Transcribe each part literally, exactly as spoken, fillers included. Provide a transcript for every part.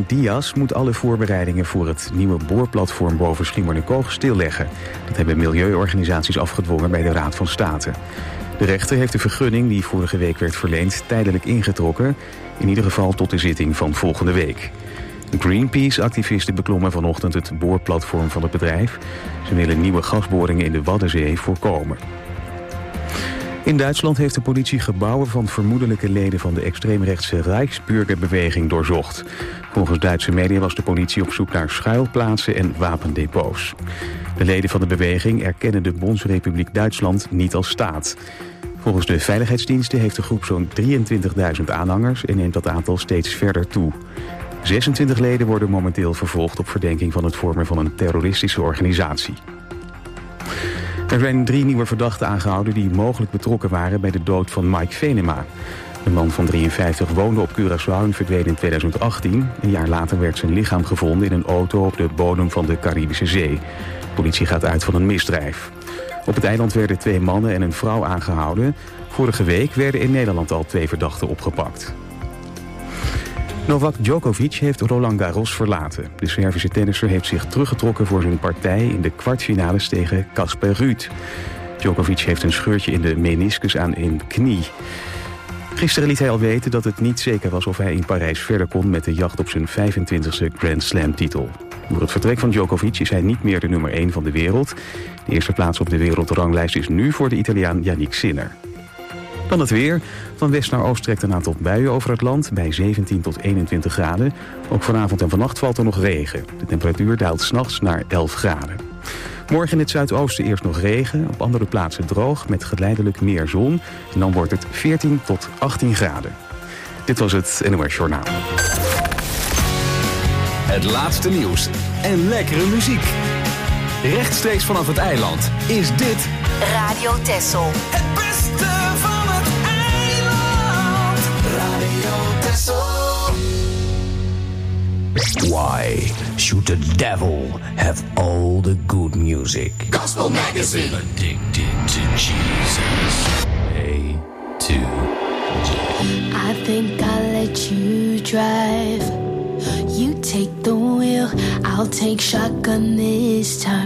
Juan Diaz moet alle voorbereidingen voor het nieuwe boorplatform boven Schiermonnikoog stilleggen. Dat hebben milieuorganisaties afgedwongen bij de Raad van State. De rechter heeft de vergunning die vorige week werd verleend tijdelijk ingetrokken. In ieder geval tot de zitting van volgende week. Greenpeace-activisten beklommen vanochtend het boorplatform van het bedrijf. Ze willen nieuwe gasboringen in de Waddenzee voorkomen. In Duitsland heeft de politie gebouwen van vermoedelijke leden van de extreemrechtse Rijksbürgerbeweging doorzocht. Volgens Duitse media was de politie op zoek naar schuilplaatsen en wapendepots. De leden van de beweging erkennen de Bondsrepubliek Duitsland niet als staat. Volgens de veiligheidsdiensten heeft de groep zo'n drieëntwintigduizend aanhangers en neemt dat aantal steeds verder toe. zesentwintig leden worden momenteel vervolgd op verdenking van het vormen van een terroristische organisatie. Er zijn drie nieuwe verdachten aangehouden die mogelijk betrokken waren bij de dood van Mike Venema. De man van drieënvijftig woonde op Curaçao en verdween in tweeduizend achttien. Een jaar later werd zijn lichaam gevonden in een auto op de bodem van de Caribische Zee. De politie gaat uit van een misdrijf. Op het eiland werden twee mannen en een vrouw aangehouden. Vorige week werden in Nederland al twee verdachten opgepakt. Novak Djokovic heeft Roland Garros verlaten. De Servische tennisser heeft zich teruggetrokken voor zijn partij in de kwartfinales tegen Casper Ruud. Djokovic heeft een scheurtje in de meniscus aan een knie. Gisteren liet hij al weten dat het niet zeker was of hij in Parijs verder kon met de jacht op zijn vijfentwintigste Grand Slam-titel. Door het vertrek van Djokovic is hij niet meer de nummer één van de wereld. De eerste plaats op de wereldranglijst is nu voor de Italiaan Yannick Sinner. Dan het weer. Van west naar oost trekt een aantal buien over het land bij zeventien tot eenentwintig graden. Ook vanavond en vannacht valt er nog regen. De temperatuur daalt 's nachts naar elf graden. Morgen in het zuidoosten eerst nog regen, op andere plaatsen droog met geleidelijk meer zon. En dan wordt het veertien tot achttien graden. Dit was het N O S Journaal. Het laatste nieuws en lekkere muziek. Rechtstreeks vanaf het eiland is dit Radio Texel. Het beste van het eiland. Radio Texel. Why should the devil have all the good music? Gospel Magazine. Addicted to Jesus. A to J. I think I'll let you drive. You take the wheel, I'll take shotgun this time.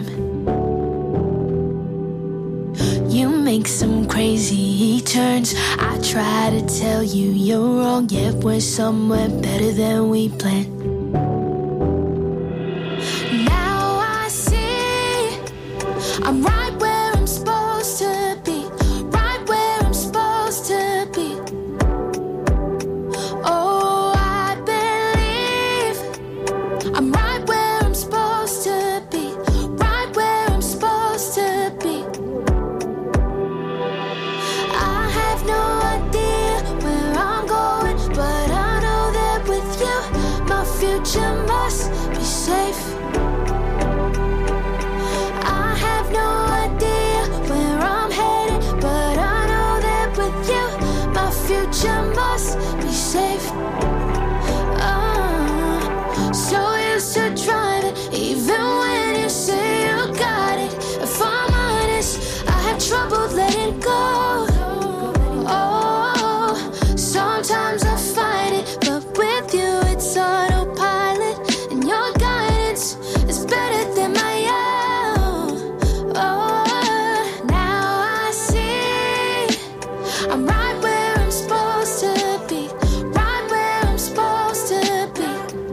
You make some crazy turns. I try to tell you you're wrong, yet we're somewhere better than we planned. Now I see I'm right where I'm supposed to be, right where I'm supposed to be. Oh, I believe I'm right where I'm supposed to be, right where I'm supposed to be. I have no idea where I'm going, but I know that with you, my future must be safe. I have no idea where I'm headed, but I know that with you, my future must be safe. Uh, so used to driving, even when you say you got it. If I'm honest, I have trouble letting go. Oh, sometimes I fight it, but with you it's autopilot, and your guidance is better than my own. Oh, now I see I'm right where I'm supposed to be, right where I'm supposed to be.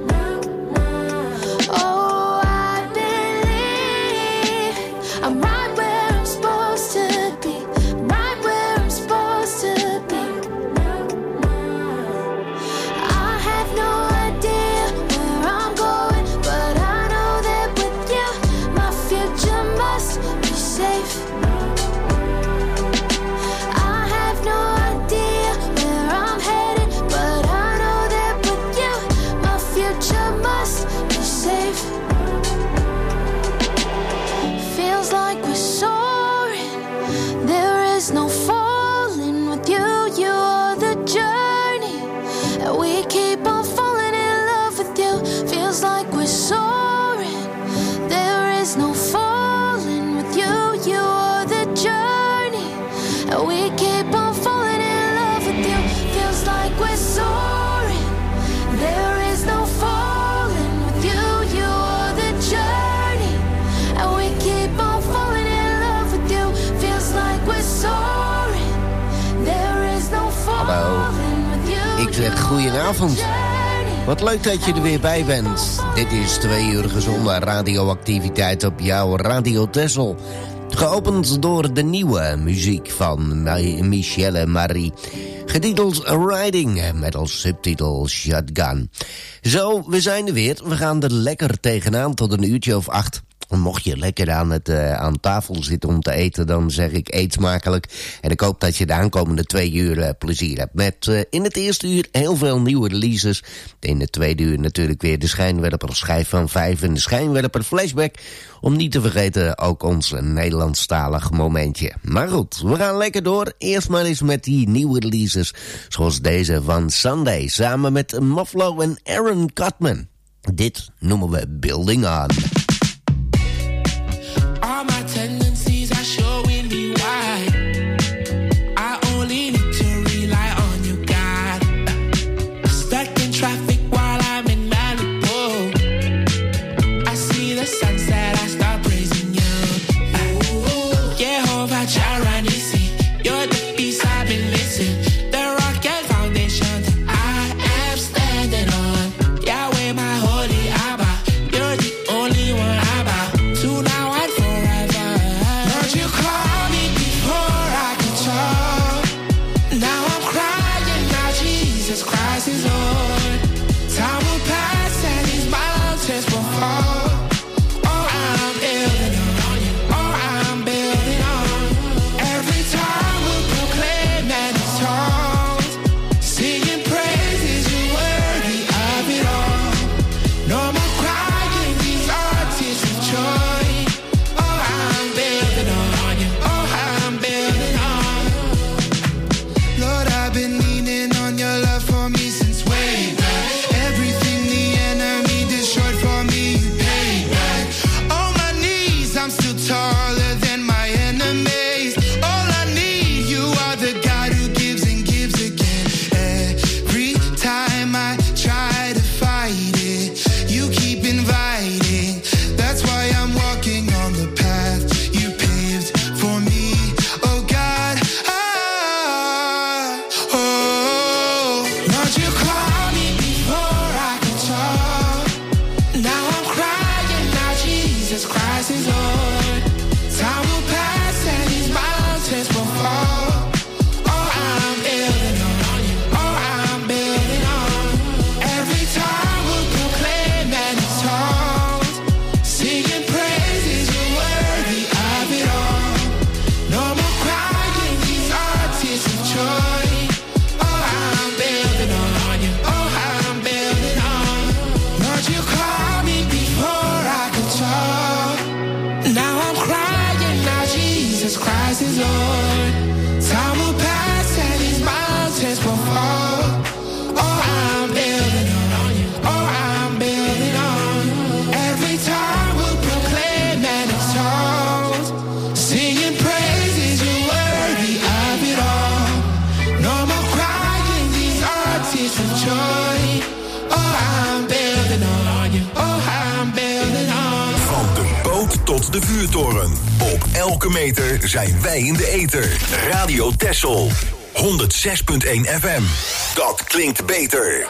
Oh, I believe I'm right where I'm supposed to be, right where I'm supposed to be. I have no idea where I'm going, but I know that with you, my future must be safe. I have no idea where I'm headed, but I know that with you, my future must be safe. Feels like we're soaring, there is no falling with you, you are the journey, and we keep on falling in love with you. Feels like we're soaring, there is no falling with you, you are the journey, and we keep on falling in love with you. Feels like we're soaring, there is no falling. zeg goedenavond. Wat leuk dat je er weer bij bent. Dit is twee uur gezonde radioactiviteit op jouw Radio Texel. Geopend door de nieuwe muziek van Michelle Marie. Getiteld Riding, met als subtitel Shotgun. Zo, we zijn er weer. We gaan er lekker tegenaan tot een uurtje of acht. Mocht je lekker aan, het, uh, aan tafel zitten om te eten, dan zeg ik eet smakelijk. En ik hoop dat je de aankomende twee uur uh, plezier hebt. Met uh, in het eerste uur heel veel nieuwe releases. In het tweede uur natuurlijk weer de schijnwerper schijf van vijf en de schijnwerper flashback. Om niet te vergeten ook ons Nederlandstalig momentje. Maar goed, we gaan lekker door. Eerst maar eens met die nieuwe releases. Zoals deze van Sunday samen met Mufflo en Aaron Cutman. Dit noemen we Building On. All my tendencies are showing me why I only need to rely on you, God. Stuck in traffic while I'm in Malibu. I see the sunset, I start praising you. Jehovah Jireh Nissi, you're the peace I've been missing. The rock and foundation that I am standing on. Yahweh, my holy Abba, you're the only one I bow to now. De vuurtoren. Op elke meter zijn wij in de ether. Radio Texel. honderd zes komma één F M. Dat klinkt beter.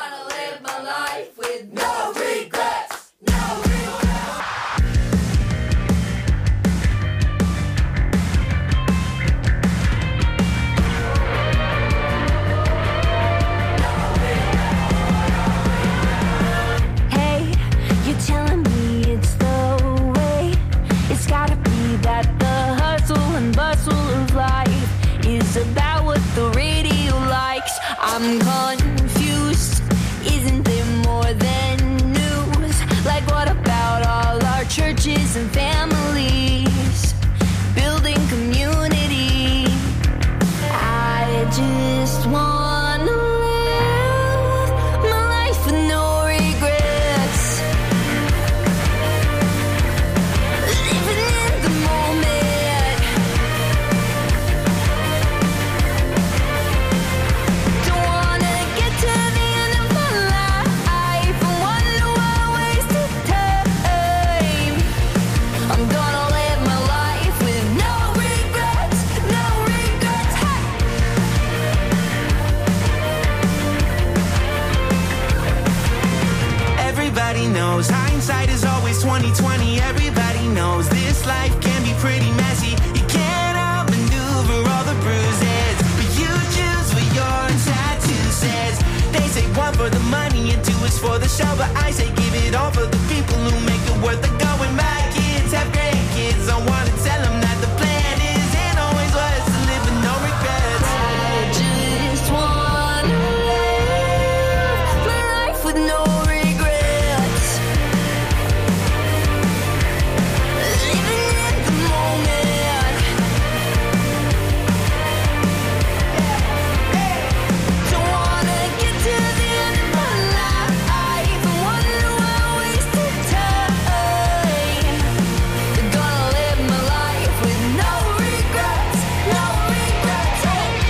About what the radio likes. I'm confused. Isn't there more than knows. Hindsight is always twenty twenty. Everybody knows this life can be pretty messy. You can't outmaneuver all the bruises, but you choose what your tattoo says. They say one for the money and two is for the show, but I say give it all for the people who make it worth it going. My kids have great kids. I wanna tell them that the plan is and always was to live with no regrets. I just wanna live my life with no regrets. Living in the moment. Don't wanna get to the end of my life and wonder why I wasted time. Gonna live my life with no regrets, no regrets.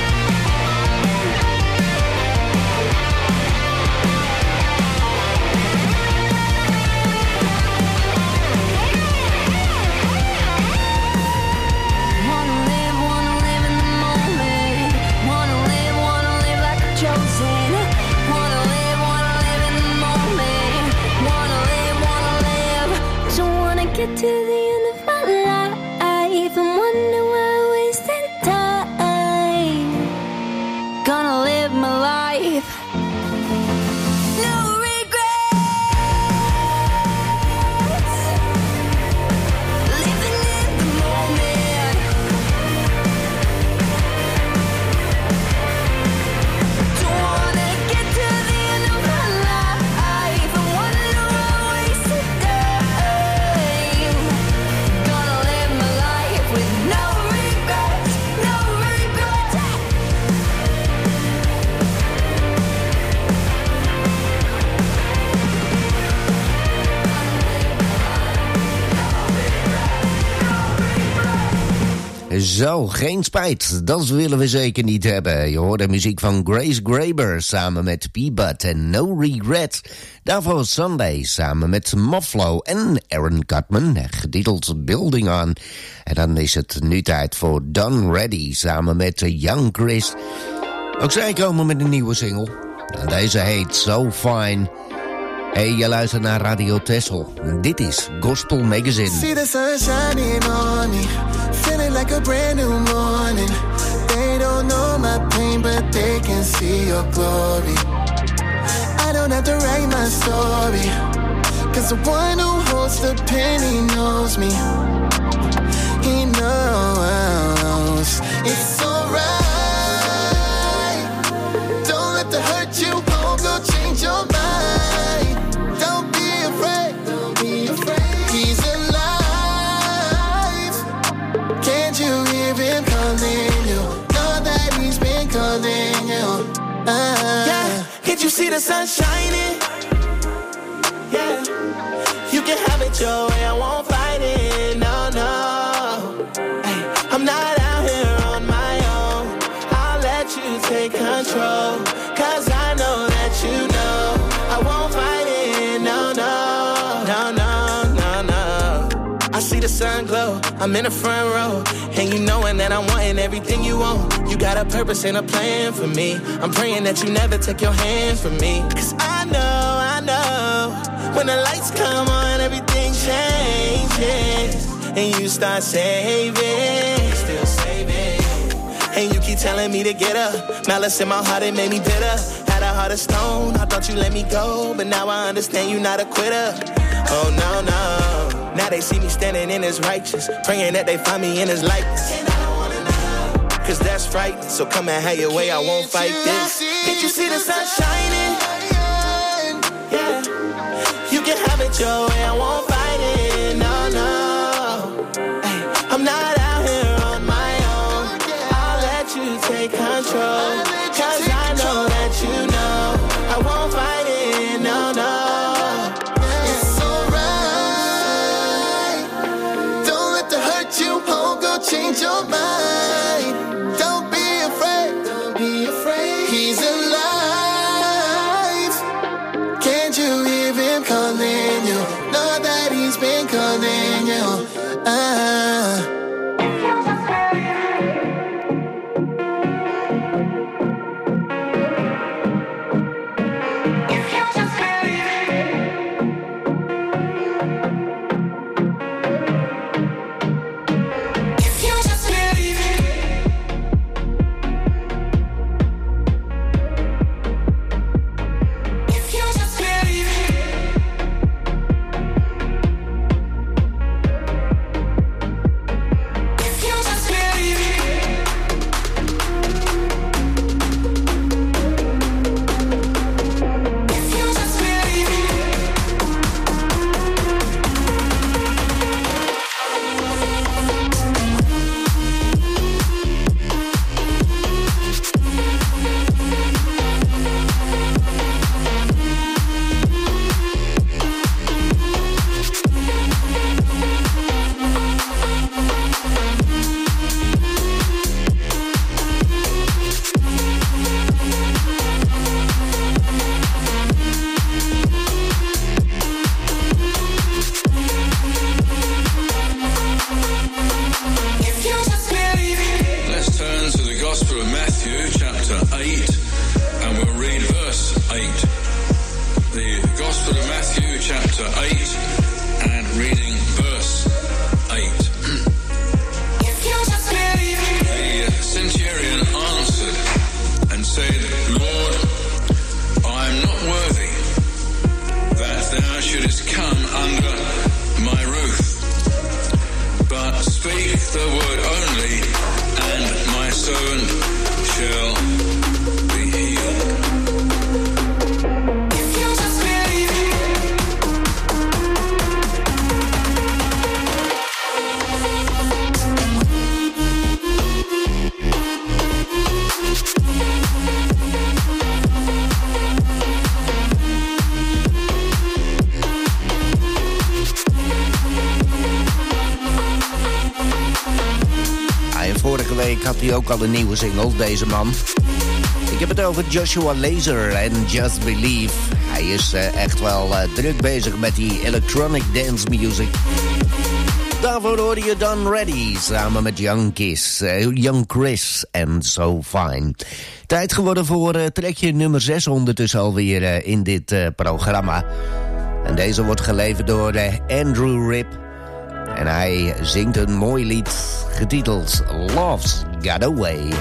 Wanna live, wanna live in the moment. Wanna live, wanna live like I'm chosen. Wanna live, wanna live in the moment. Wanna live, wanna live. Don't wanna get to the end of my life and wonder why I wasted time. Gonna live my life. No regrets. Living in the moment. Don't wanna get to the end of my life and wonder why I wasted time. Gonna live my life with no regrets, no regrets. Zo, geen spijt. Dat willen we zeker niet hebben. Je hoort de muziek van Grace Graber samen met P-Bud en No Regret. Daarvoor Sunday samen met Mufflo en Aaron Cutman, getiteld Building On. En dan is het nu tijd voor Done Ready samen met Young Chris. Ook zij komen met een nieuwe single. En deze heet So Fine. Hey, je luistert naar Radio Texel. Dit is Gospel Magazine. See the sun shining on me, feeling like a brand new morning. They don't know my pain, but they can see your glory. I don't have to write my story, cause the one who holds the pen, he knows me. He knows it's alright. Don't let the hurt you won't go change your mind. Don't be afraid, don't be afraid. He's alive. Can't you hear him calling you? Know that he's been calling you. Ah. Yeah, can't you see the sun shining? Yeah, you can have it your way, I won't fight it, no, no. Hey, I'm not out here on my own, I'll let you take control. Cause I know that you know, I won't fight it, no, no, no, no, no, no. I see the sun glow, I'm in the front row, and you knowing that I'm wanting everything you want. You got a purpose and a plan for me. I'm praying that you never take your hands from me. Cause I know, I know, when the lights come on, everything changes. And you start saving, still saving. And you keep telling me to get up. Malice in my heart, it made me bitter. Had a heart of stone, I thought you let me go. But now I understand you're not a quitter. Oh no, no. Now they see me standing in his righteous, praying that they find me in his likeness. And I don't wanna know, cause that's right. So come and have your way, I won't fight this. Can't you see the sun shining? Yeah, you can have it your way, I won't fight it, no, no. Hey, I'm not out here on my own, I'll let you take control. Cause I know that you know, I won't fight it, no, no. It's alright. Don't let the hurt you won't go change your mind. Don't be afraid, don't be afraid. He's alive. Can't you hear him calling you? Know that week had hij ook al een nieuwe single, deze man. Ik heb het over Joshua Laser en Just Believe. Hij is uh, echt wel uh, druk bezig met die electronic dance music. Daarvoor hoor je Don Reddy samen met Young, Kiss, uh, Young Chris en So Fine. Tijd geworden voor uh, trekje nummer zes ondertussen alweer uh, in dit uh, programma. En deze wordt geleverd door uh, Andrew Ripp. En hij zingt een mooi lied getiteld Love's Got Away. I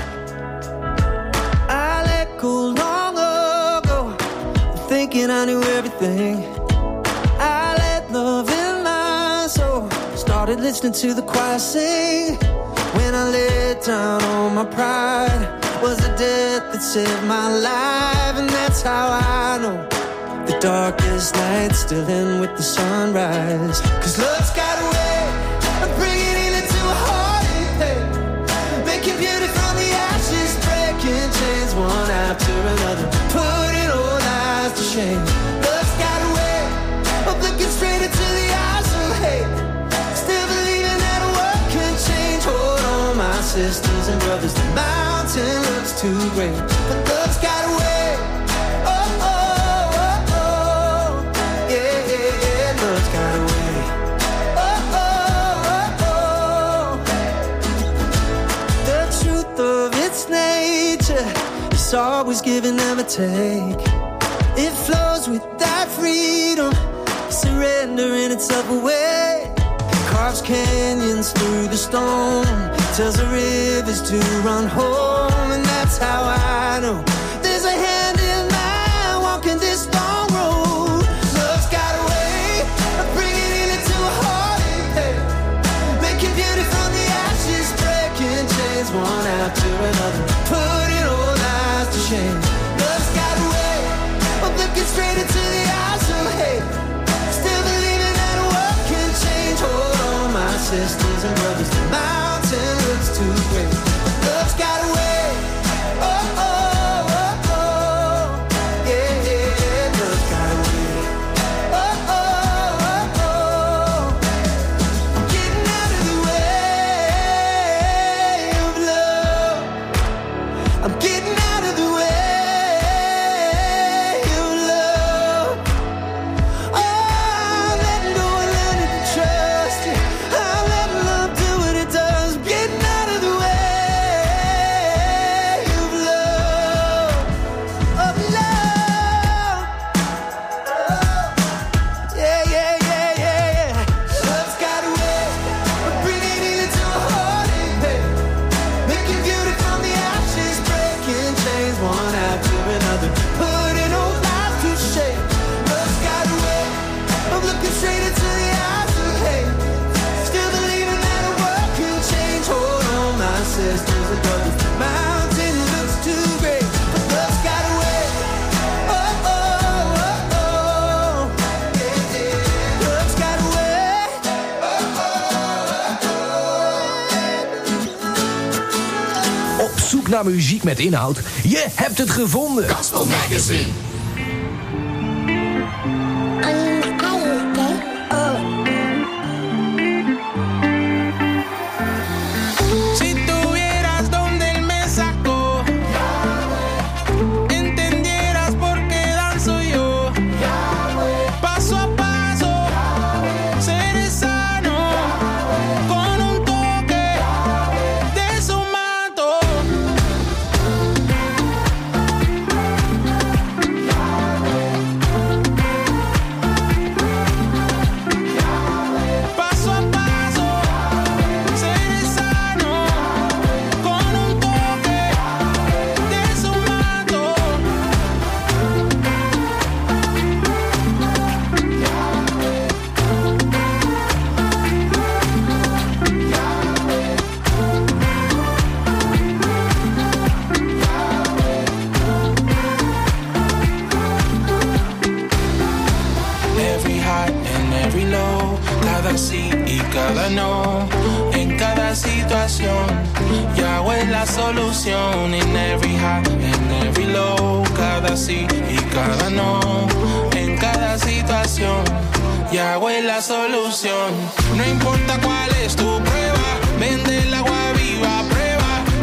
let go long ago, thinking I knew everything. I let love in my soul, started listening to the choir sing. When I let down all my pride, was the death that saved my life. And that's how I know the darkest night still end with the sunrise. Cause love's got a way of bringing healing to a heart in pain, making beauty from the ashes, breaking chains one after another, putting all lies to shame. Love's got a way of looking straight into the eyes of hate, still believing that a world can change. Hold on, my sisters and brothers, the mountain looks too great, but love's got a way. It's always give and never take. It flows with that freedom, surrendering itself away. Carves canyons through the stone, tells the rivers to run home. And that's how I know there's a hand in man walking this long road. Love's got a way of bringing healing to a heart in pain, making beauty from the ashes, breaking chains one after another, putting all lies to shame. Love's got a way of looking straight into the eyes of hate, still believing that a world can change. Hold on, my sisters and brothers, the mountain looks too great, but love's got a way. Oh, oh, oh, oh, yeah, yeah, yeah, love's got a way. Oh, oh, oh, oh, I'm getting out of the way of love. I'm getting out of the way of love. Oh, I'm letting go and learning to trust you. I'm letting love do what it does. I'm getting out of the way of love, of love. Yeah, yeah, yeah, yeah, yeah. Love's got a way of bringing healing to a heart in pain, making beauty from the ashes, breaking chains one after another, putting old lives to shame. Love's got a way of looking straight into the eyes of hate, still believing that a world can change. Hold on, my sisters and brothers, the mountain looks too great, but love's got a way. Oh, oh, oh, oh, yeah, yeah. Love's got a way. Oh, oh, Op zoek naar muziek met inhoud? Je hebt het gevonden. Gospel Magazine. Si tuvieras donde él me sacó, entendieras por qué danzo yo. Paso a paso, seré sano, con un toque de su manto. Paso a paso, seré sano, con un toque de su manto. Every high and every low, cada sí y cada no, en cada situación, Yahweh es la solución. In every high and every low, cada sí y cada no, en cada situación, Yahweh es la solución. No importa cuál es tu prueba, vende el agua viva, prueba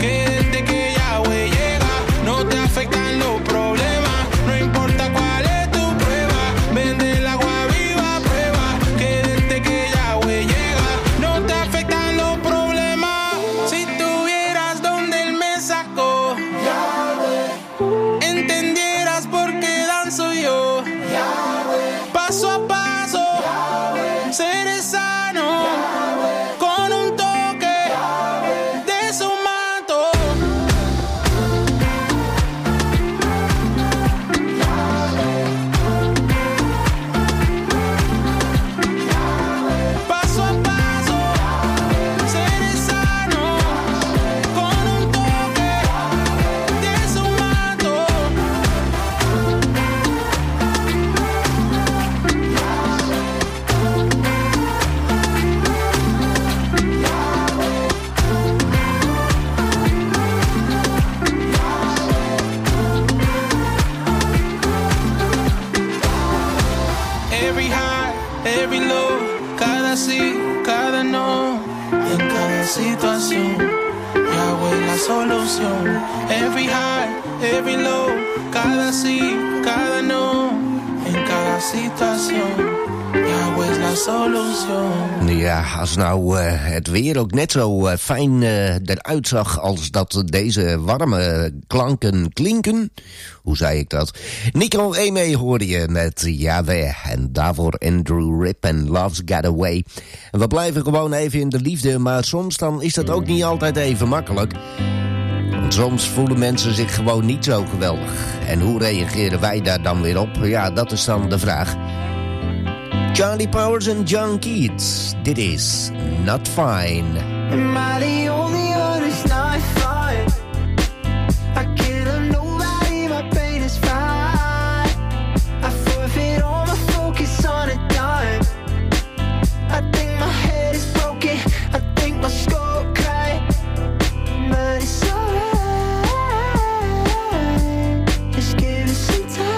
situación. Yahweh la solución. Every high, every low, cada sí, cada no, en cada situación. Yahweh is la solution. Ja, als nou uh, het weer ook net zo uh, fijn uh, eruit zag als dat deze warme klanken klinken. Hoe zei ik dat? Nico Eme hoorde je met Yahweh en daarvoor Andrew Rip en Love's Got Away. En we blijven gewoon even in de liefde, maar soms dan is dat ook niet altijd even makkelijk. Want soms voelen mensen zich gewoon niet zo geweldig. En hoe reageren wij daar dan weer op? Ja, dat is dan de vraag. Charlie Powers en John Keats. Dit is Not Fine. Am I the only one who's not fine? I can't love nobody, my pain is fine. I forfeit all my focus on a dime. I think my head is broken, I think my skull cracked. But it's alright, just give it some time.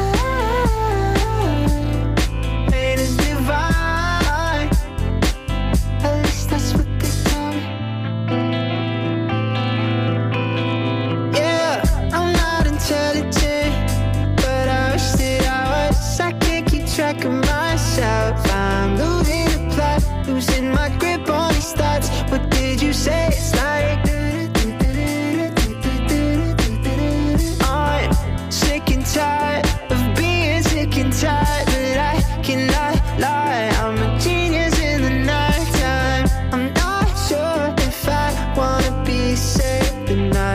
Track of myself, I'm losing the plot, losing my grip on these thoughts. What did you say? It's like I'm sick and tired of being sick and tired, but I cannot lie. I'm a genius in the nighttime. I'm not sure if I wanna be saved or not.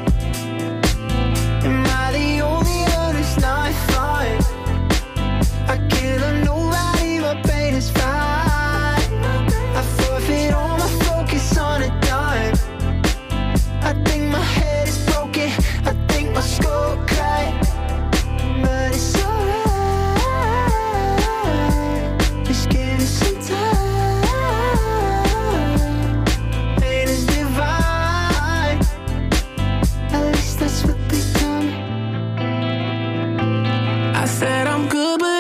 Am I the only one who's not fine? I can't love nobody, my pain is fine. I forfeit all my focus on a dime. I think my head is broken, I think my skull cracked. But it's alright, just give it some time. Pain is divine, at least that's what they tell me. I said I'm good, but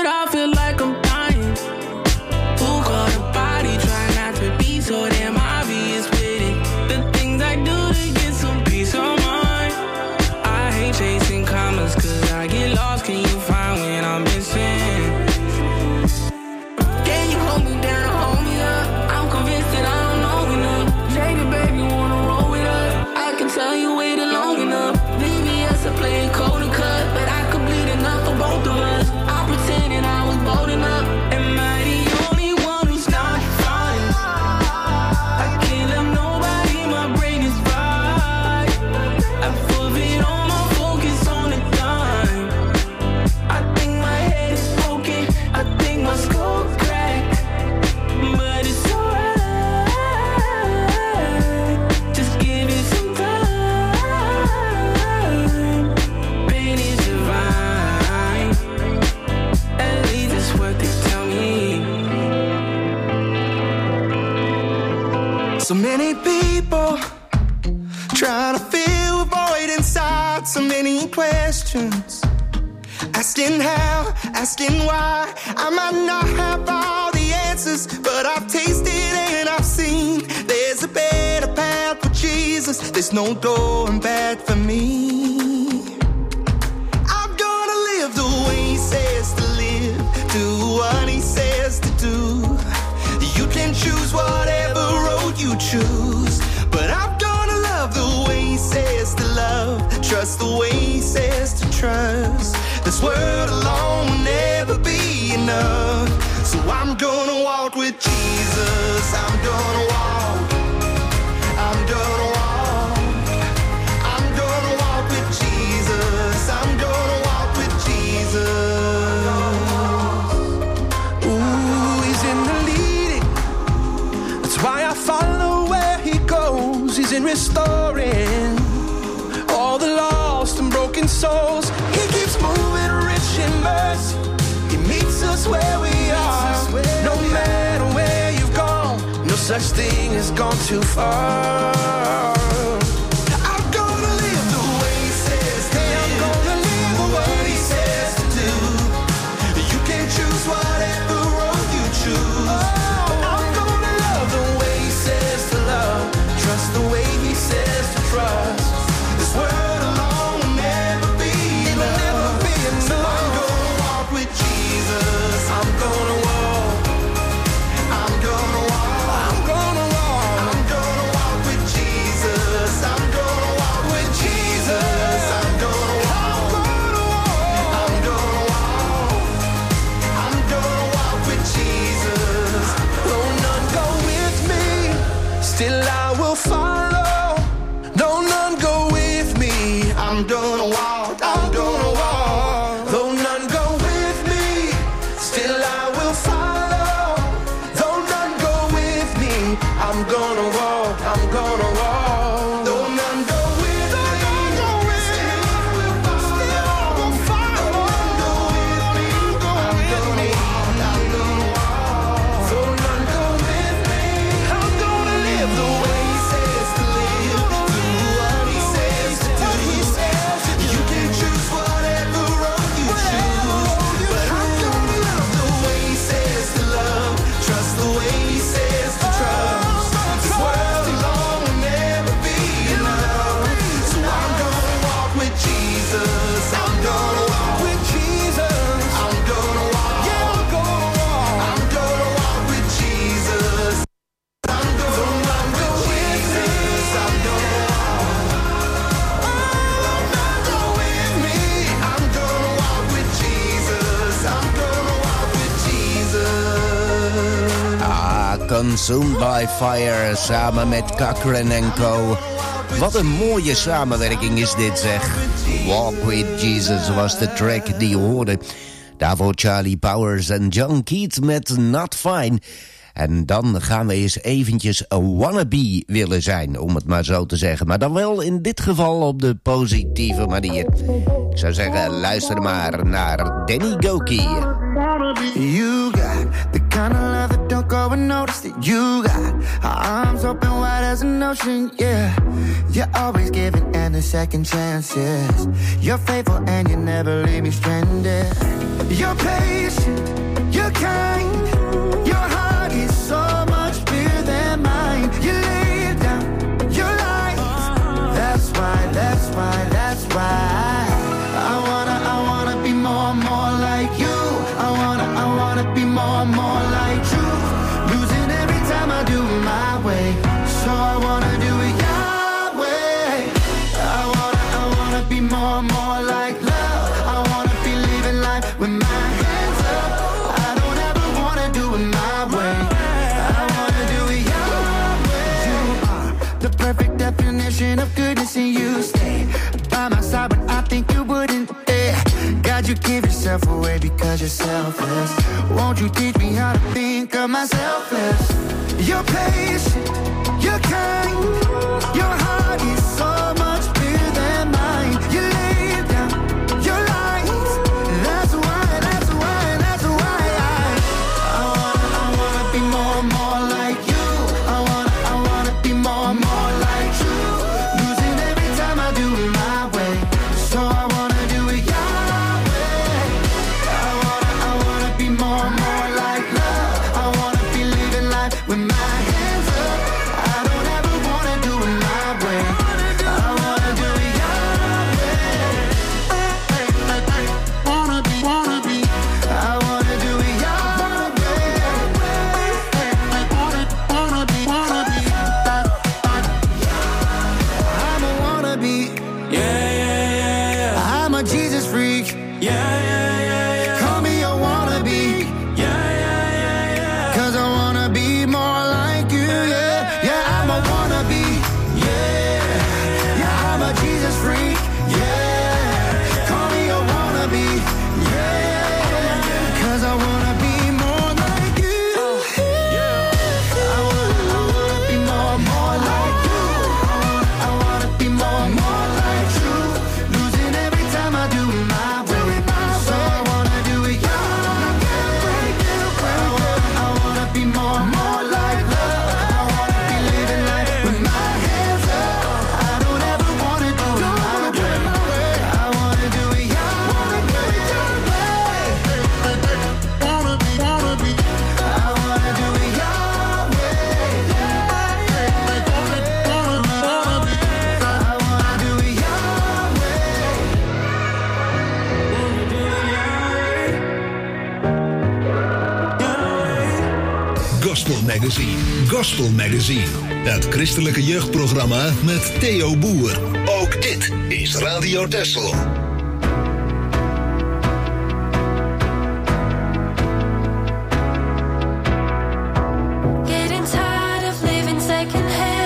so damn obvious with it. The things I do to get some peace of mind. I hate chasing commas, cause I get lost. Can you find when I'm missing? Can you hold me down, hold me up? I'm convinced that I don't know enough. Take it back, you wanna roll with us? I can tell you waited long enough. Maybe yes, I play it cold and cut, but I could bleed enough for both of us. I pretended I was bold enough. Am I the only one who's not fine? So many people trying to fill a void inside. So many questions, asking how, asking why. I might not have all the answers, but I've tasted and I've seen there's a better path with Jesus. There's no going back for me. I'm gonna live the way he says to live, do what he says to do. You can choose whatever road you choose, but I'm gonna love the way he says to love, trust the way he says to trust. This world alone will never be enough, so I'm gonna walk with Jesus. I'm gonna walk, I'm gonna walk, I'm gonna walk with Jesus. I'm gonna walk with Jesus. Ooh, he's in the leading, that's why I follow where he goes. He's in restoring all the lost and broken souls. He keeps moving rich in mercy. He meets us where we are. No matter where you've gone, no such thing as gone too far. I'm gonna live the way he says to live. I'm gonna live what he says to do. You can choose whatever road you choose. I'm gonna love the way he says to love, still I will follow. Though none go with me, I'm gonna walk, I'm gonna walk. Though none go with me, still I will follow. Though none go with me, I'm gonna walk, I'm gonna walk. Though none go with me, still I will follow. I'm gonna walk, I'm gonna walk. Though none go with me, I'm gonna live the way He says to live, do what He says to do. You can choose whatever road you choose, but I'm gonna love the way He says to love, trust the way He says to trust. This world alone will never be enough, so I'm gonna walk with Jesus. I'm gonna walk with Jesus. I'm gonna walk. Yeah, I'm gonna walk. I'm gonna walk with Jesus. I'm gonna walk with Jesus. I'm gonna walk. Oh, not go with me. I'm gonna walk with Jesus. I'm gonna walk with Jesus. Ah, Consumed by Fire samen met Cochran en Co. Wat een mooie samenwerking is dit, zeg. Walk with Jesus was de track die je hoorde. Daarvoor Charlie Powers en John Keith met Not Fine. En dan gaan we eens eventjes een wannabe willen zijn, om het maar zo te zeggen. Maar dan wel in dit geval op de positieve manier. Ik zou zeggen, luister maar naar Danny Gokey. You got the kind of love that don't go unnoticed. That you got arms open wide as an ocean, yeah. You're always giving and a second chances. You're faithful and you never leave me stranded. You're patient, you're kind. Your heart is so much bigger than mine. You lay down your life. That's why, that's why, that's why I wanna, I wanna be more and more like you. I wanna, I wanna be more and more like you. Losing every time I do it my way, so I wanna do it your way. I wanna, I wanna be more and more like love. I wanna be living life with my hands up. I don't ever wanna do it my way. I wanna do it your way. You are the perfect definition of goodness, and you stay by my side when I think you wouldn't. Yeah. God, you give yourself away because you're selfless. Won't you teach me how to think of myself less? You're patient, you're kind. Your heart is so much bigger than mine. You lay down your life. That's why, that's why, that's why I, I wanna, I wanna be more and more like you. I wanna, I wanna be more and more like you. Losing every time I do it my way, so I wanna do it your way. I wanna, I wanna be more and more like love. I wanna be living life with my hands up. I don't ever wanna do it my way. I wanna do it your way. Wanna be, wanna be. I wanna do it your way. Wanna, wanna be, wanna be. I'm a wannabe. Yeah, yeah, yeah, yeah. I'm a Jesus freak. Yeah, yeah, yeah, yeah. Call me a wannabe. Yeah, yeah, yeah, yeah. Cause I wanna be more like you, yeah. Yeah, I'm a wannabe. Yeah, yeah, I'm a Jesus freak. Yeah, call me a wannabe. Yeah, cause I wanna be more like you. I wanna, I wanna be more, more like you. I wanna, I wanna be more, more like you. Losing every time I do it my way. So I wanna do it your way. I wanna, I wanna be more, more like love. I wanna be living life with my hands up. I don't ever wanna do it my way. I wanna do it your way. Wanna be, wanna be. I wanna do it your way. Wanna, wanna be. I wanna do it your way. Gospel Magazine. Gospel Magazine. Het christelijke jeugdprogramma met Theo Boer. Ook dit is Radio Texel. Getting tired of living secondhand.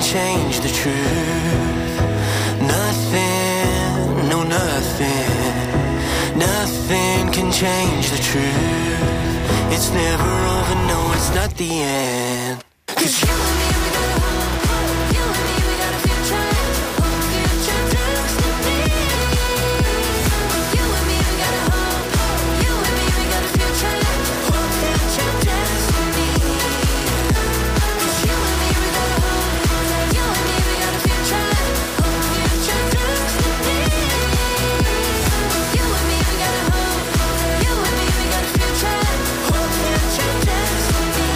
change the truth. Nothing, no nothing, nothing can change the truth. It's never over, no, it's not the end. 'Cause you and me, we got a hope. You and me, we got a future. Hope, future, destiny. You and me, we got a hope. You and me, we got a future. Hope, future, destiny. 'Cause you and me, we got a hope. You and me, we got a future. Hope, future, destiny. You and me, we got a hope. You and me, we got a future. Hope, future, destiny.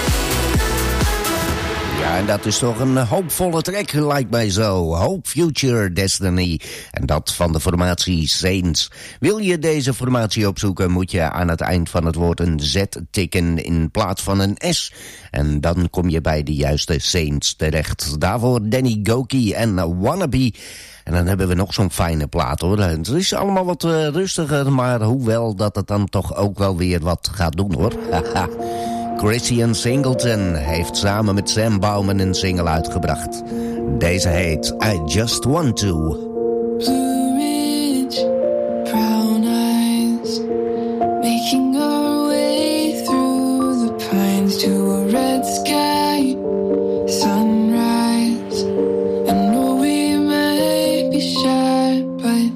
Ja, en dat is toch een hoopvolle track, lijkt mij zo. Hope, Future, Destiny. En dat van de formatie Saints. Wil je deze formatie opzoeken, moet je aan het eind van het woord een Z tikken in plaats van een S. En dan kom je bij de juiste Saints terecht. Daarvoor Danny Gokey en Wannabe. En dan hebben we nog zo'n fijne plaat, hoor. Het is allemaal wat uh, rustiger, maar hoewel dat het dan toch ook wel weer wat gaat doen, hoor. Haha. Christian Singleton heeft samen met Sam Bauman een single uitgebracht. Deze heet I Just Want To. Blue Ridge, brown eyes, making our way through the pines to a red sky, sunrise. I know we might be shy, but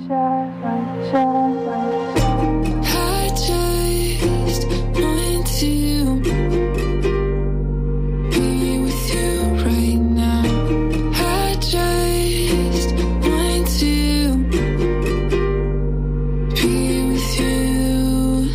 I just want to be with you right now. I just want to be with you.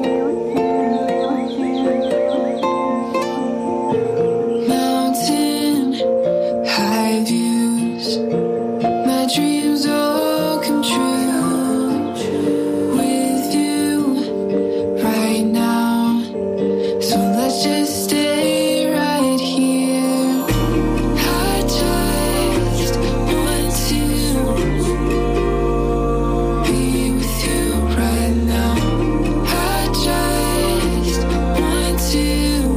Mountain high views, my dreams all come true with you right now. So let's just stay right here. I just want to be with you right now. I just want to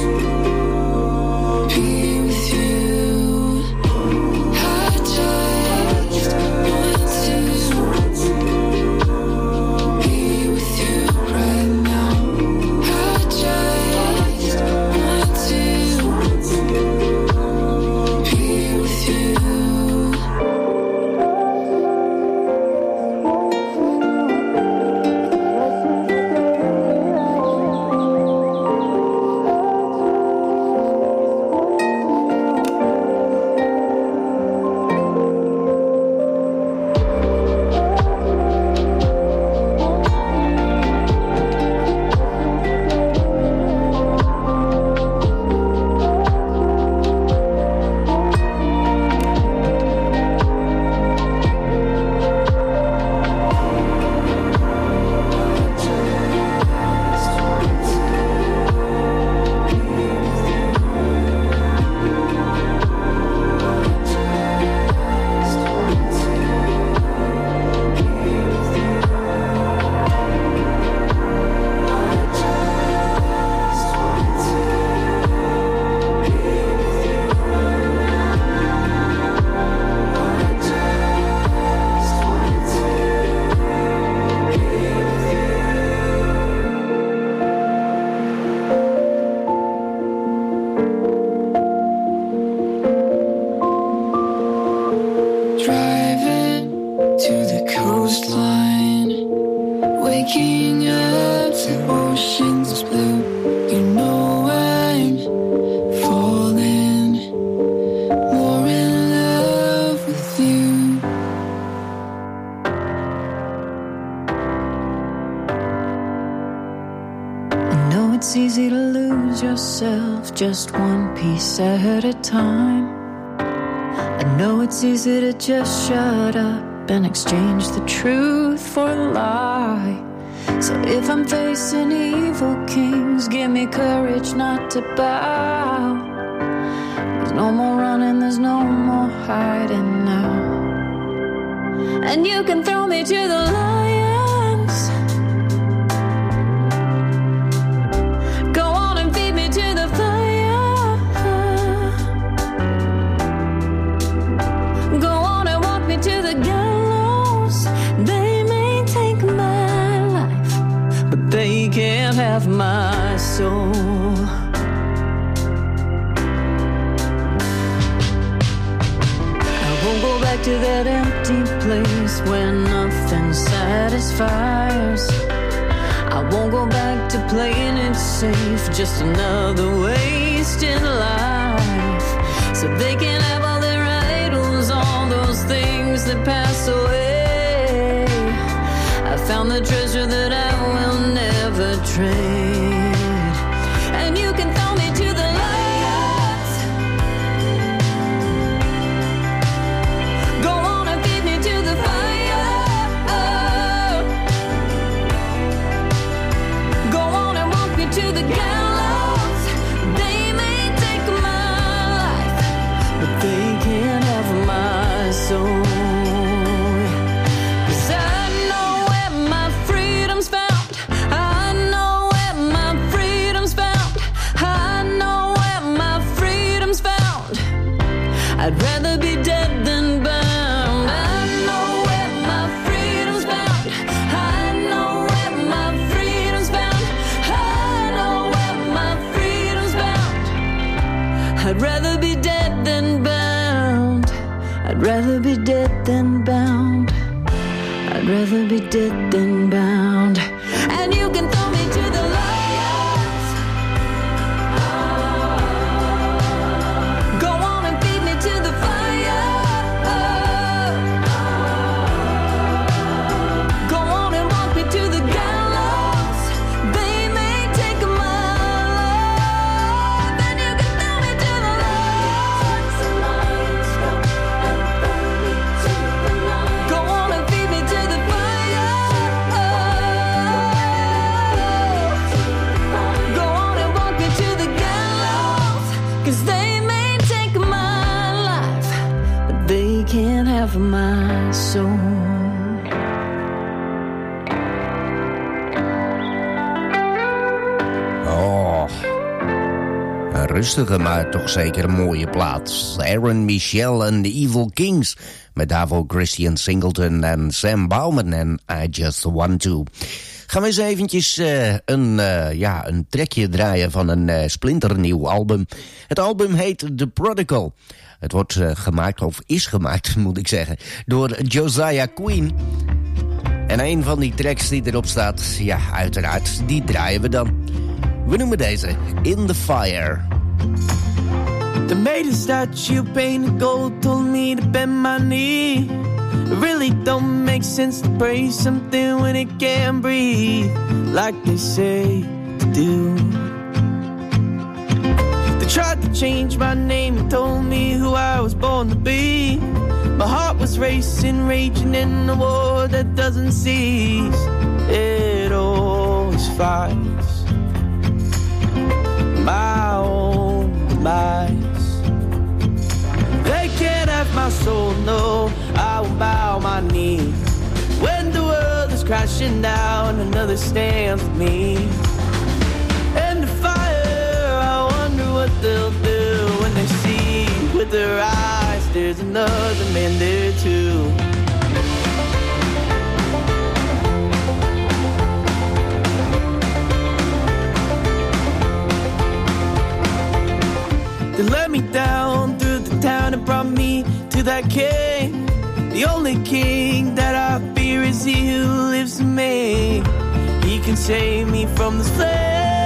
be with you. I just want to be with you right now. I just want to be with you. Driving to the coastline, waking up to oceans blue. You know I'm falling more in love with you. I know it's easy to lose yourself just one piece at a time. I know it's easy to just shut up and exchange the truth for a lie. So if I'm facing evil kings, give me courage not to bow. There's no more running, there's no more hiding now. And you can throw me to the lions. Go on and feed me to the fire. soul. I won't go back to that empty place where nothing satisfies. I won't go back to playing it safe, just another wasted life. So they can have all their idols, all those things that pass away. I found the treasure that I will never trade. And you can throw me to the lions. Go on and feed me to the fire. Go on and walk me to the gallows. They may take my life, but they can't have my soul. I'd rather be dead than bound. I know where my freedom's bound. I know where my freedom's bound. I know where my freedom's bound. I'd rather be dead than bound. I'd rather be dead than bound. I'd rather be dead than bound. And you can throw me to the lions. Go on and feed me to the fire. Go on and walk me to the gallows. They may take my life. And you can throw me to the lions. Go on and feed me to the fire. Go on and walk me to the gallows. 'Cause they may take my life, but they can't have my soul. Oh, een rustige, maar toch zeker een mooie plaat. Aaron Michel en The Evil Kings. Met daarvoor Christian Singleton en Sam Bauman en I Just Want To. Gaan we eens eventjes uh, een, uh, ja, een trekje draaien van een uh, splinternieuw album. Het album heet The Prodigal. Het wordt uh, gemaakt, of is gemaakt moet ik zeggen, door Josiah Queen. En een van die tracks die erop staat, ja uiteraard, die draaien we dan. We noemen deze In The Fire. They made a statue painted gold, told me to bend my knee. It really don't make sense to praise something when it can't breathe, like they say to do. They tried to change my name and told me who I was born to be. My heart was racing, raging in a war that doesn't cease. It always fights my own demise. They can't have my soul, no, I will bow my knee. When the world is crashing down, another stands with me. And the fire, I wonder what they'll do when they see with their eyes there's another man there too. They let me down through the town and brought me to that king. The only king that I fear is he who lives in me. He can save me from this place.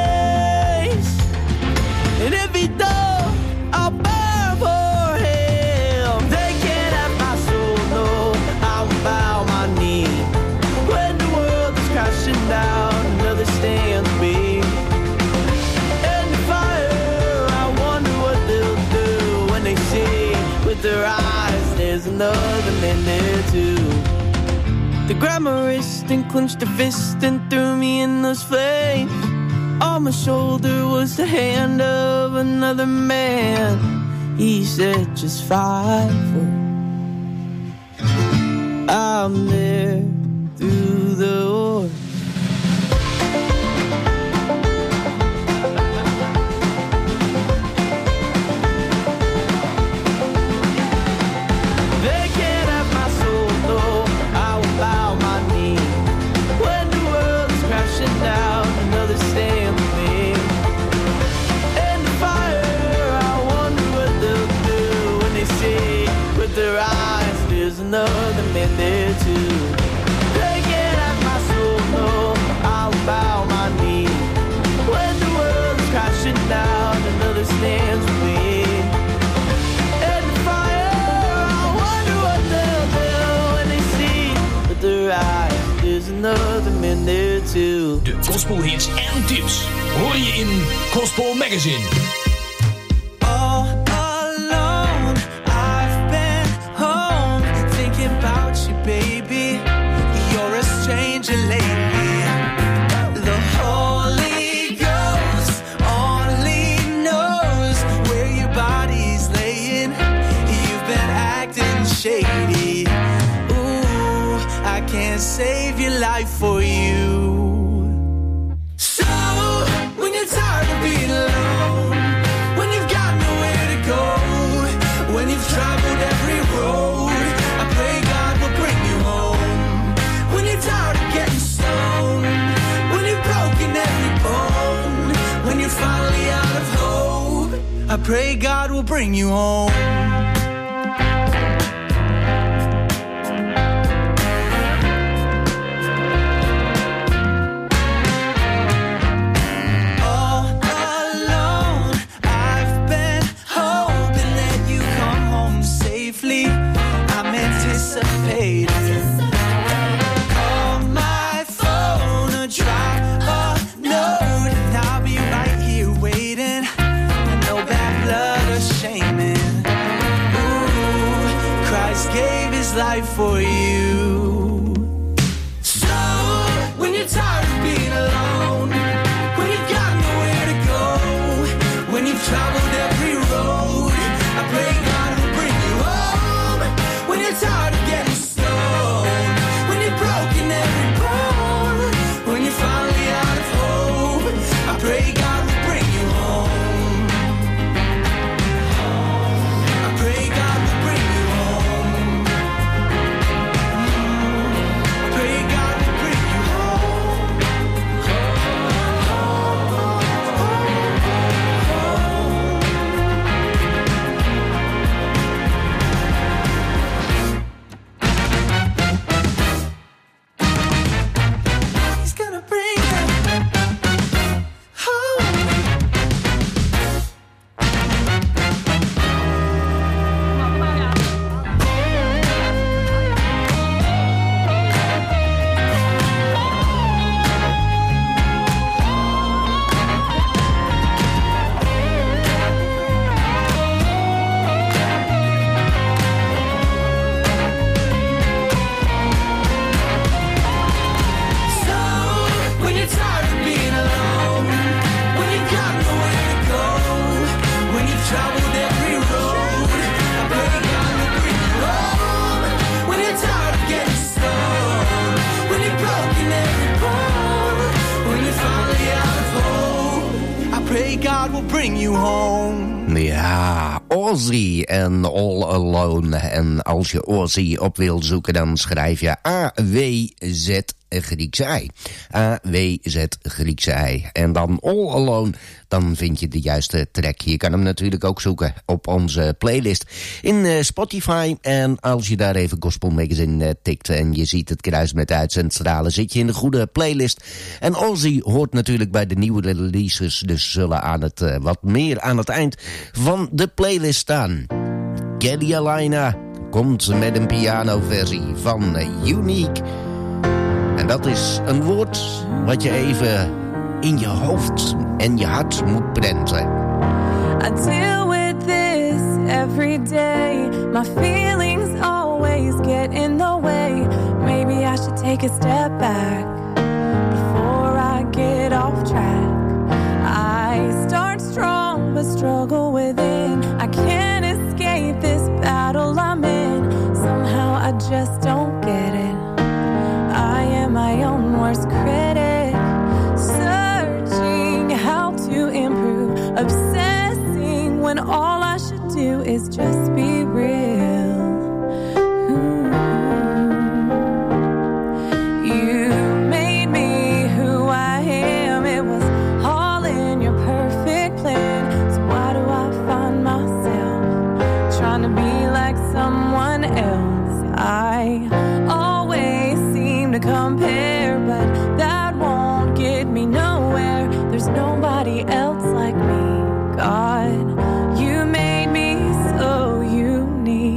And if he don't, I'll burn for him. They can't have my soul, no, I will bow my knee. When the world is crashing down, another stands with me. With their eyes, there's another man there too. They grabbed my wrist and clenched their fist and threw me in those flames. On my shoulder was the hand of another man. He said, just fight for it. I'm there through the war. Down, another stand with me. another minute too. De gospelhits en tips hoor je in Gospel Magazine. All alone, I've been home, thinking about you, baby. You're a stranger lately. The Holy Ghost only knows where your body's laying. You've been acting shady. Ooh, I can't save your life for you. So, when you're tired of being alone, when you've got nowhere to go, when you've traveled every road, I pray God will bring you home. When you're tired of getting stoned, when you've broken every bone, when you're finally out of hope, I pray God will bring you home. Call my phone or drop a note, and I'll be right here waiting. No bad blood or shaming. Ooh, Christ gave his life for you. So, when you're tired of being alone, when you've got nowhere to go, when you've traveled every road, I pray God will bring you home. When you're tired of getting stoned, when you're broken every bone, when you're finally out of hope, I pray God will bring you home. I pray God will bring you home. I pray God will bring you home. He's gonna bring you home. So, when you're tired of being alone, when you've got nowhere to go, when you've traveled every road, I pray God will bring you home. When you're tired of getting stoned, when you're broken every bone, when you're finally out of hope, I pray God will bring you home. Ja, Ozzy en All Alone. En als je Ozzy op wil zoeken, dan schrijf je A W Z Griekse I. A W Z Griekse I. En dan All Alone, dan vind je de juiste track. Je kan hem natuurlijk ook zoeken op onze playlist in uh, Spotify. En als je daar even Gospel Magazine uh, tikt en je ziet het kruis met uitzendstralen, zit je in de goede playlist. En Ozzy hoort natuurlijk bij de nieuwe releases, dus zullen aan het, uh, wat meer aan het eind van de playlist staan. Kelly Alina komt met een pianoversie van uh, Unique. En dat is een woord wat je even in je hoofd en je hart moet prenten. I deal with this every day. My feelings always get in the way. Maybe I should take a step back before I get off track. I start strong but struggle within. I can't escape this battle I'm in. Somehow I just don't get it. I am my own worst critic, searching how to improve, obsessing when all I should do is just be real. Ooh. You made me who I am. It was all in your perfect plan. So why do I find myself trying to be like someone else? I always seem to compare, but that won't get me nowhere. There's nobody else like me. God, you made me so unique.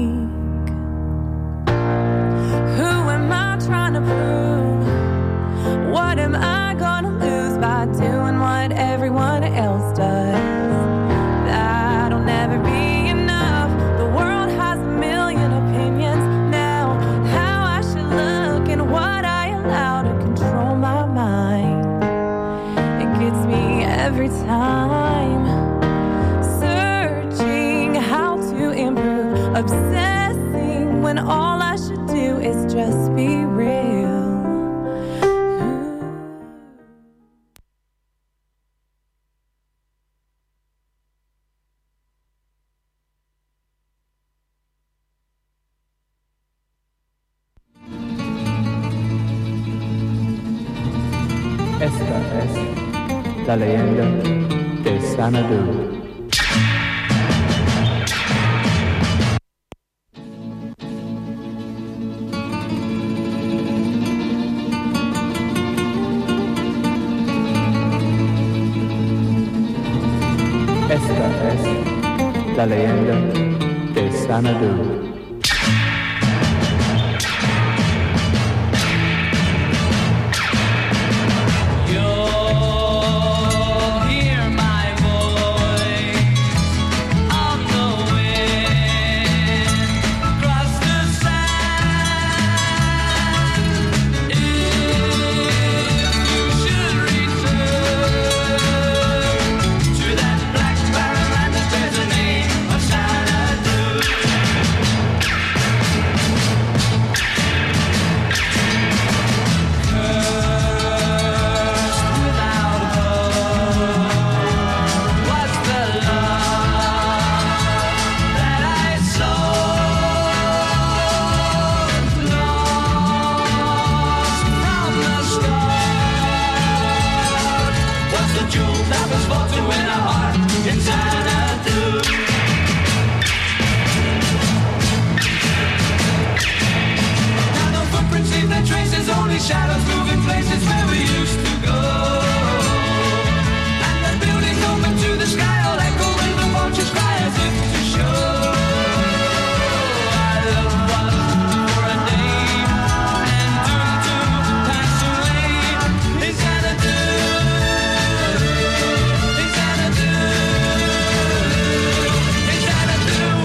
when all I should do is just be real. Esta es la leyenda de Xanadu. Esta es la leyenda de Xanadu. Shadows moving places where we used to go. And the buildings open to the sky, all echo when the vultures cry as if to show our loved ones for a day and doomed to pass away. Is Xanadu, is Xanadu, is Xanadu.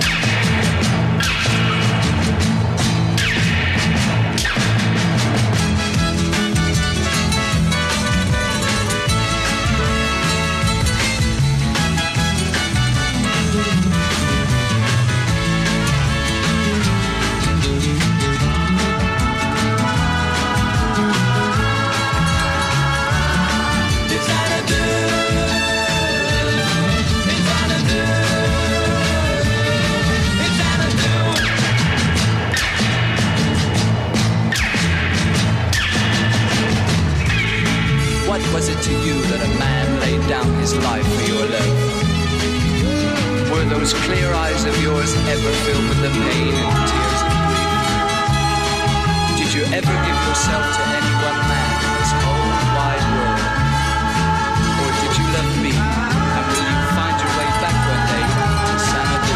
What was it to you that a man laid down his life for your love? Were those clear eyes of yours ever filled with the pain and tears of grief? Did you ever give yourself to any one man in this whole wide world? Or did you love me, and will you find your way back one day to Xanadu?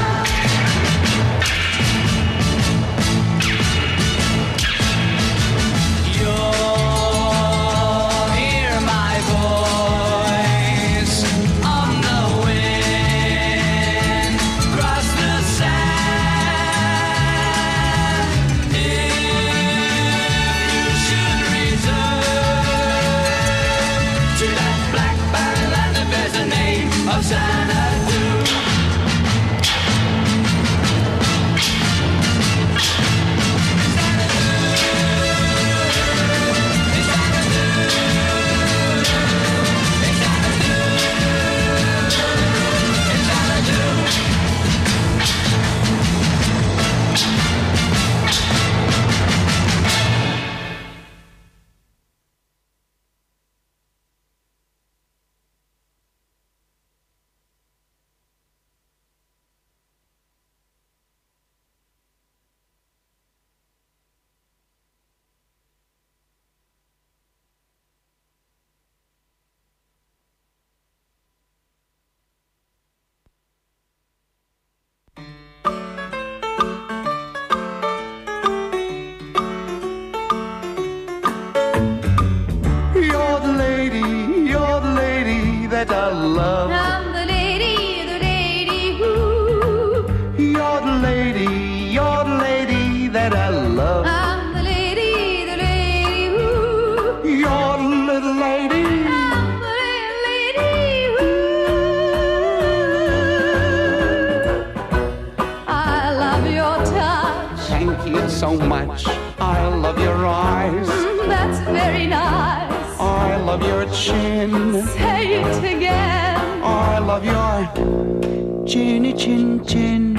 That I love. I'm the lady, the lady who. You're the lady, you're the lady that I love. I'm the lady, the lady who. You're the little lady. I'm the little lady who. I love your touch. Thank you so much. I love your eyes. That's very nice. I love your chin. Say it again. I love your chinny chin chin.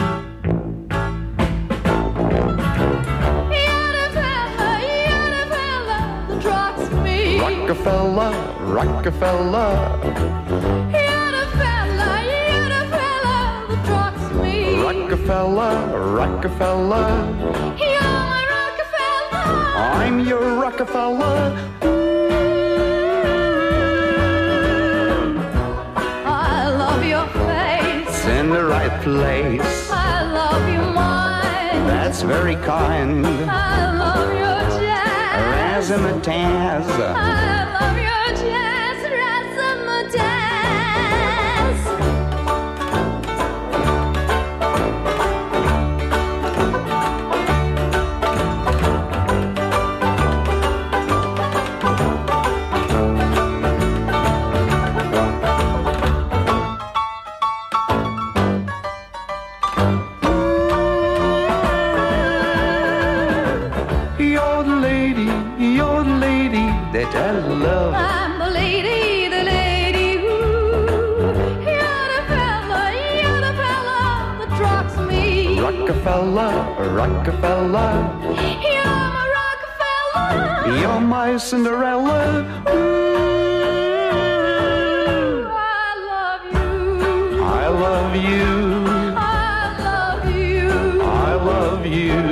You're the fella, you're the fella that rocks me. Rockefeller, Rockefeller. You're the fella, you're the fella that rocks me. Rockefeller, Rockefeller. You're my Rockefeller. I'm your Rockefeller. I love your face. It's in the right place. I love your mind. That's very kind. I love your jazz. Razzmatazz. I love your jazz. Razzmatazz. You're the lady, you're the lady that I love. I'm the lady, the lady who. You're the fella, you're the fella that rocks me. Rockefeller, Rockefeller. You're my Rockefeller. You're my Cinderella. Ooh, I love you. I love you. I love you. I love you.